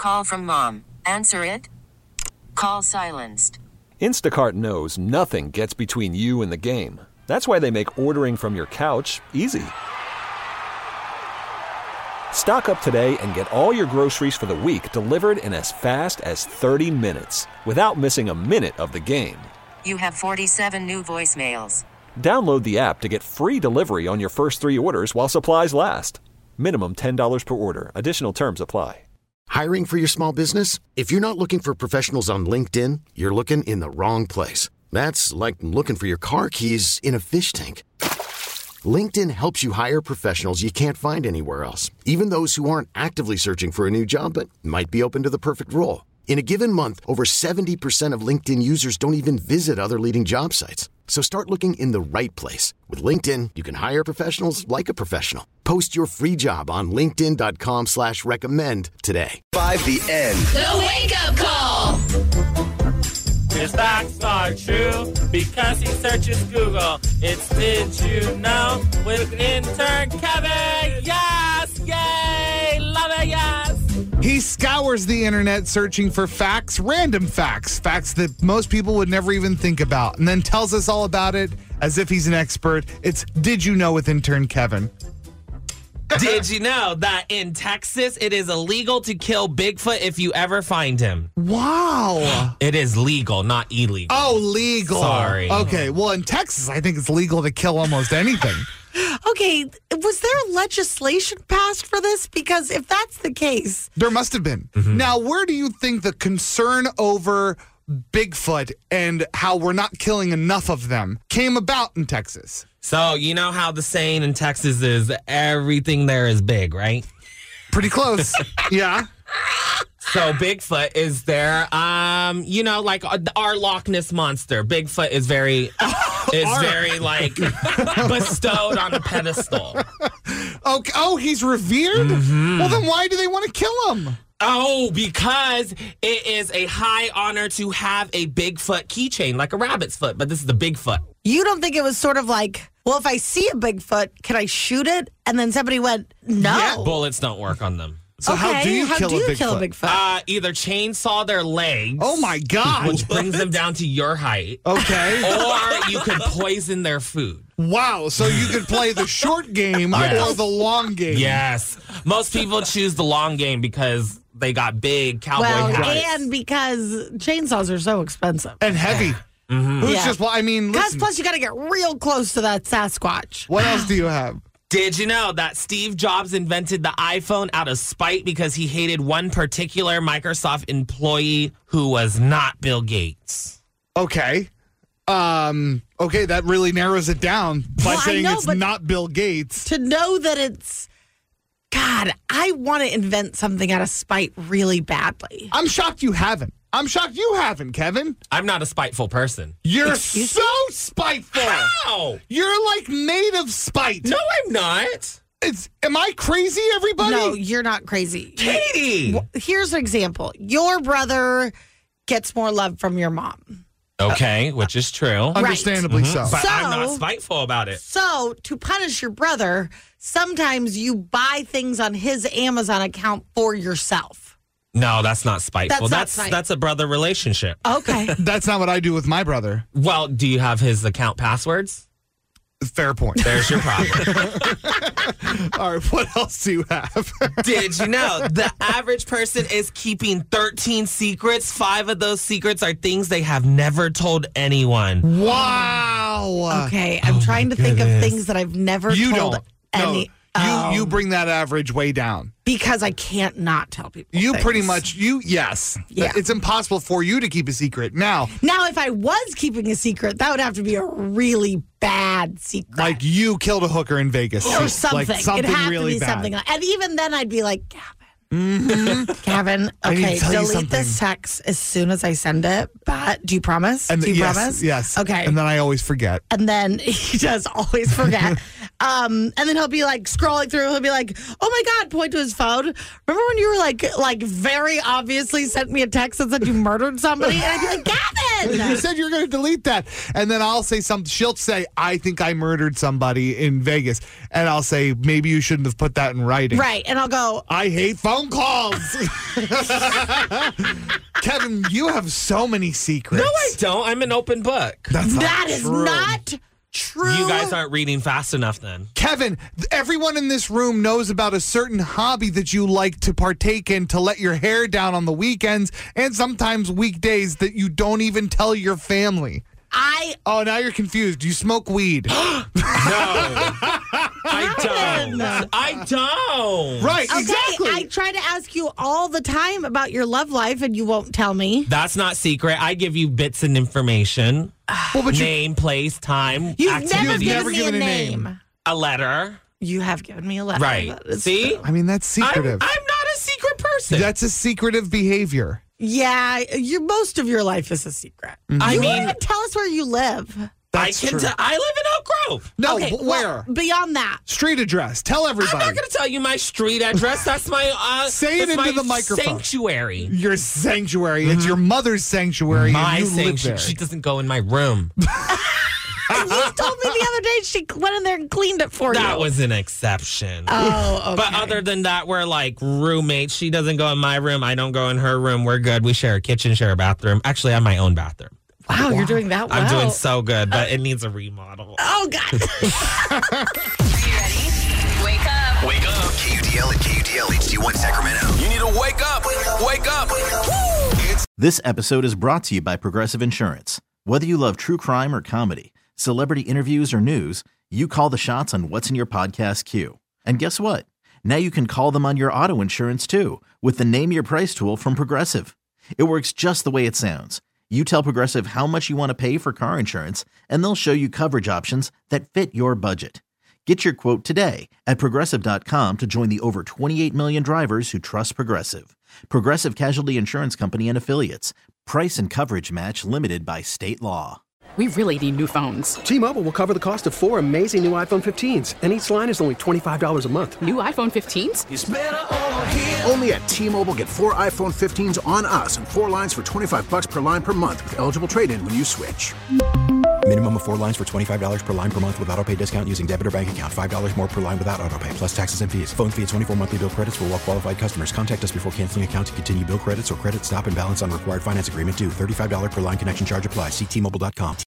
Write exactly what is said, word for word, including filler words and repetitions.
call from mom. Answer it. Call silenced. Instacart knows nothing gets between you and the game. That's why they make ordering from your couch easy. Stock up today and get all your groceries for the week delivered in as fast as thirty minutes without missing a minute of the game. You have forty-seven new voicemails. Download the app to get free delivery on your first three orders while supplies last. Minimum ten dollars per order. Additional terms apply. Hiring for your small business? If you're not looking for professionals on LinkedIn, you're looking in the wrong place. That's like looking for your car keys in a fish tank. LinkedIn helps you hire professionals you can't find anywhere else, even those who aren't actively searching for a new job but might be open to the perfect role. In a given month, over seventy percent of LinkedIn users don't even visit other leading job sites. So start looking in the right place. With LinkedIn, you can hire professionals like a professional. Post your free job on linkedin.com slash recommend today. By the end. The wake-up call. His facts are true because he searches Google. It's Did You Know with intern Kevin. Yes, yay, love it, yes. He scours the internet searching for facts, random facts, facts that most people would never even think about, and then tells us all about it as if he's an expert. It's Did You Know with intern Kevin. Did you know that in Texas, it is illegal to kill Bigfoot if you ever find him? Wow. It is legal, not illegal. Oh, legal. Sorry. Okay, well, in Texas, I think it's legal to kill almost anything. Okay, was there legislation passed for this? Because if that's the case... There must have been. Mm-hmm. Now, where do you think the concern over Bigfoot and how we're not killing enough of them came about in Texas? So, you know how the saying in Texas is everything there is big, right? Pretty close. Yeah. So Bigfoot is there. Um, you know, like our Loch Ness monster. Bigfoot is very, is very like bestowed on a pedestal. Okay. Oh, he's revered? Mm-hmm. Well, then why do they want to kill him? Oh, because it is a high honor to have a Bigfoot keychain, like a rabbit's foot, but this is the Bigfoot. You don't think it was sort of like, well, if I see a Bigfoot, can I shoot it? And then somebody went, no. Yeah, bullets don't work on them. So okay, how do you, how kill, do you a Bigfoot? kill a Bigfoot? Uh, either chainsaw their legs. Oh, my God. Which brings them down to your height. Okay. Or you could poison their food. Wow. So you could play the short game Yes. or the long game. Yes. Most people choose the long game because they got big cowboy well, hats. and because chainsaws are so expensive. And heavy. Mm-hmm. Who's Yeah. just, well, I mean, Plus, listen. plus, you got to get real close to that Sasquatch. What else do you have? Did you know that Steve Jobs invented the iPhone out of spite because he hated one particular Microsoft employee who was not Bill Gates? Okay. Um. Okay, that really narrows it down by Well, I saying know, it's but- not Bill Gates. To know that it's, God, I want to invent something out of spite really badly. I'm shocked you haven't. I'm shocked you haven't, Kevin. I'm not a spiteful person. You're Excuse so spiteful. How? You're like made of spite. No, I'm not. It's, am I crazy, everybody? No, you're not crazy. Katie. Well, here's an example. Your brother gets more love from your mom. Okay, which is true. Understandably so. But So- I'm not spiteful about it. So, to punish your brother, sometimes you buy things on his Amazon account for yourself. No, that's not spiteful. That's not That's spite- that's a brother relationship. Okay. That's not what I do with my brother. Well, do you have his account passwords? Fair point. There's your problem. All right, what else do you have? Did you know the average person is keeping thirteen secrets? Five of those secrets are things they have never told anyone. Wow. Okay. I'm trying to think of goodness. things that I've never You told don't. any. No, Oh, you, you bring that average way down. because I can't not tell people. You things. pretty much, you, yes. Yeah. It's impossible for you to keep a secret. Now, Now, if I was keeping a secret, that would have to be a really bad secret. like you killed a hooker in Vegas. or something. Like something It'd have really to be bad. something like, and even then I'd be like, Gavin. Mm-hmm. Gavin, I need to okay, tell you delete something. this text as soon as I send it. But do you promise? And do you yes, promise? yes. Okay. And then I always forget. And then he does always forget. Um, and then he'll be like scrolling through. He'll be like, "Oh my God!" Point to his phone. Remember when you were like, like very obviously sent me a text that said you murdered somebody? And I'd be like, "Gavin, you said you were going to delete that." And then I'll say something. She'll say, "I think I murdered somebody in Vegas," and I'll say, "Maybe you shouldn't have put that in writing." Right? And I'll go, "I hate phone calls." Kevin, you have so many secrets. No, I don't. I'm an open book. That's not "That is true. not true." You guys aren't reading fast enough then. Kevin, everyone in this room knows about a certain hobby that you like to partake in to let your hair down on the weekends and sometimes weekdays that you don't even tell your family. I Oh, now you're confused. You smoke weed. No. I don't. I don't. Right, okay. exactly. I try to ask you all the time about your love life, and you won't tell me. That's not secret. I give you bits and information. well, but you, Name, place, time, You've activity. never You've given never me given a a name. name. A letter. You have given me a letter. Right. That is See? true. I mean, that's I'm, secretive. I'm not a secret person. That's a secretive behavior. Yeah, you most of your life is a secret. I you mean, won't even tell us where you live. That's I can. true. T- I live in Oak Grove. No, okay, but well, where? beyond that, Street address. Tell everybody. I'm not going to tell you my street address. That's my. Uh, Say it that's into my the microphone. Sanctuary. Your sanctuary. It's your mother's sanctuary. My and you live sanctuary. there. She doesn't go in my room. and you told me the other day she went in there and cleaned it for you. That was an exception. Oh, okay. But other than that, we're like roommates. She doesn't go in my room. I don't go in her room. We're good. We share a kitchen, share a bathroom. Actually, I have my own bathroom. wow, you're doing that well. I'm doing so good, but it needs a remodel. Oh, God. Are you ready? Wake up. Wake up. K U D L and K U D L H D one Sacramento. You need to wake up. Wake up. It's This episode is brought to you by Progressive Insurance. Whether you love true crime or comedy, celebrity interviews or news, you call the shots on what's in your podcast queue. And guess what? Now you can call them on your auto insurance too with the Name Your Price tool from Progressive. It works just the way it sounds. You tell Progressive how much you want to pay for car insurance, and they'll show you coverage options that fit your budget. Get your quote today at Progressive dot com to join the over twenty-eight million drivers who trust Progressive. Progressive Casualty Insurance Company and Affiliates. Price and coverage match limited by state law. We really need new phones. T-Mobile will cover the cost of four amazing new iPhone fifteens, and each line is only twenty-five dollars a month. New iPhone fifteens? It's better over here. Only at T-Mobile, get four iPhone fifteens on us and four lines for twenty-five bucks per line per month with eligible trade-in when you switch. Minimum of four lines for twenty-five dollars per line per month with autopay discount using debit or bank account. five dollars more per line without autopay, plus taxes and fees. Phone fee at twenty-four monthly bill credits for well-qualified customers. Contact us before canceling account to continue bill credits or credit stop and balance on required finance agreement due. thirty-five dollars per line connection charge applies. See T Mobile dot com.